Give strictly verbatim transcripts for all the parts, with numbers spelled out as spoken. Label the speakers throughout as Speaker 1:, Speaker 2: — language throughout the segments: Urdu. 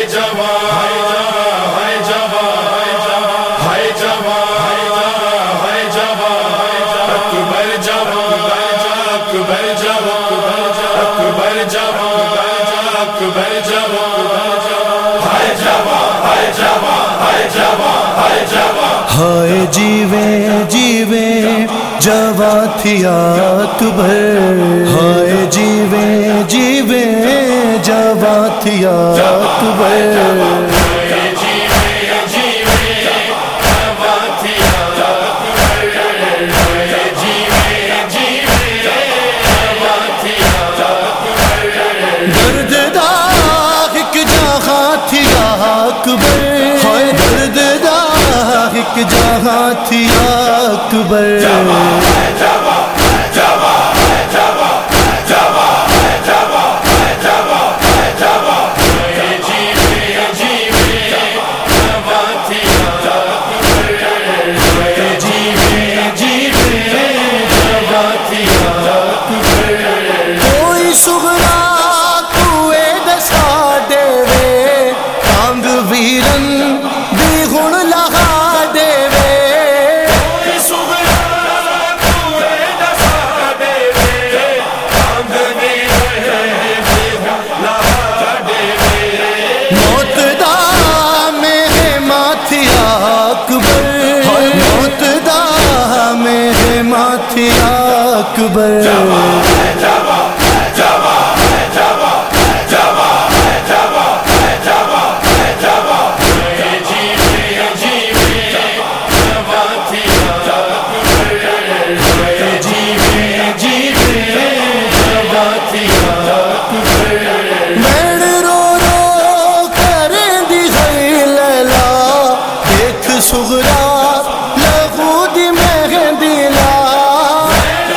Speaker 1: ہائے جیوے جیوے جواں تھیا اکبر، ہائے جیوے جیوے جواں تھیا اکبر، درد دا ایک جہاں تھیا اکبر، ہائے درد دا ایک جہاں تھیا اکبر، کوئی سغرا کوئے دسا دے وے تانگ ویرن دی ہن لہا دے وے، کوئی سغرا کوئے دسا دے وے تانگ ویرن دی ہن لہا دے وے، موت دا مہماں تھیا اکبر، موت دا مہماں تھیا اکبر، سغرا لہو دی مہندی لا،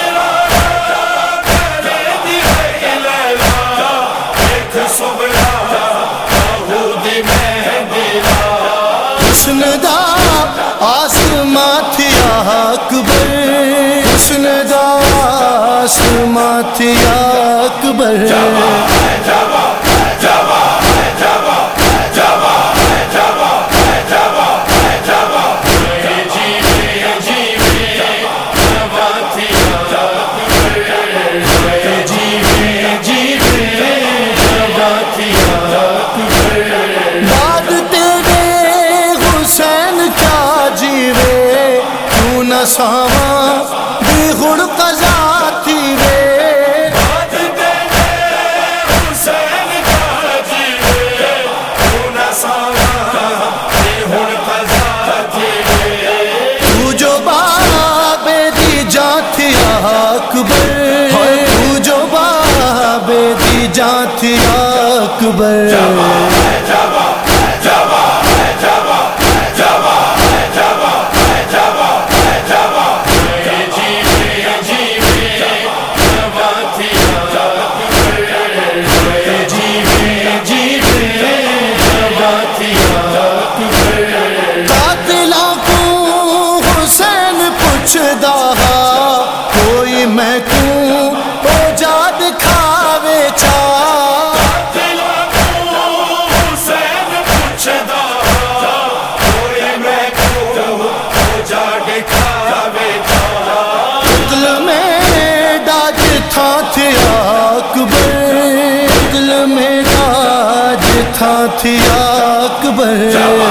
Speaker 1: حسن دا آسماں تھیا اکبر، حسن دا آسماں تھیا اکبر، ساواں دی ہن قضا تھی وے، حسین کا جیوے تو نہ ساواں دی ہن قضا تھی وے، تو جو بابے دی جان تھیا اکبر، تو جو بابے دی جان تھیا اکبر، کوئی میں کیوں او جا دکھاوے چاہ، حسین پوچھدا کوئی میں کیوں او جا دکھاوے چاہ، دل میں ڈاج تھا تھیا اکبر، دل میں ڈاج تھا تھیا اکبر،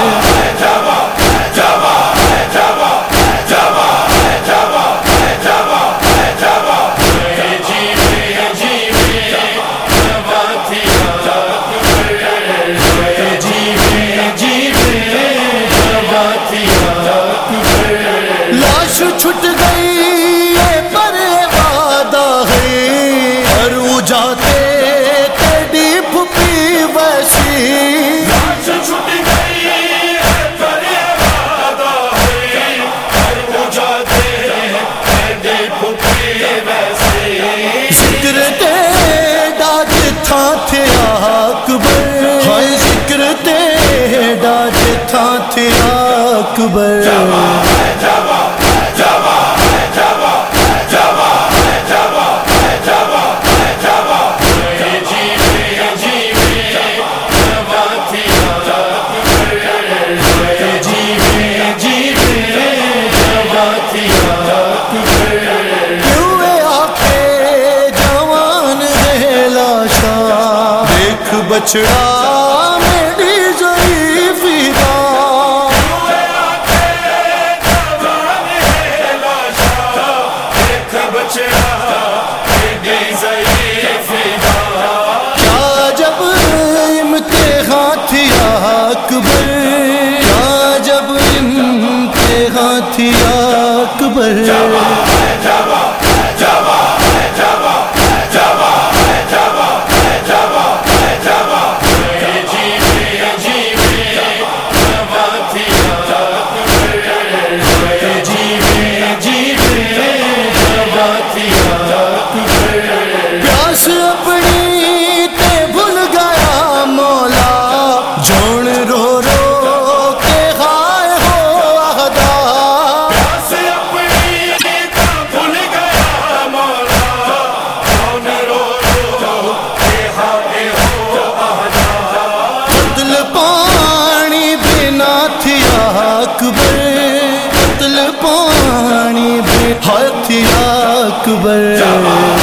Speaker 1: لاش چھٹ گئی پر وعدہ ہے، اور وہ جاتے تیری پھپھی ویسی، لاش چھٹ گئی پر وعدہ ہے، اور وہ جاتے تیری پھپھی ویسی، ذکر تیرا جتھا تھیا اکبر، ہائے ذکر تیرا جتھا تھیا اکبر، جیوے جیوے جواں تھیا بچڑا میری ضعیفی دا کیا جب امتحان تھی اکبر کیا جب امتحان تھی اکبر پیاس اپنی تے بھول گیا مولا جون رو رو کے ہائے ہو اہدا پیاس اپنی تے بھول گیا مولا جون رو رو کے ہائے ہو اہدا قتل پانی بنا تھی اکبر قتل پانی بنا تھی اکبر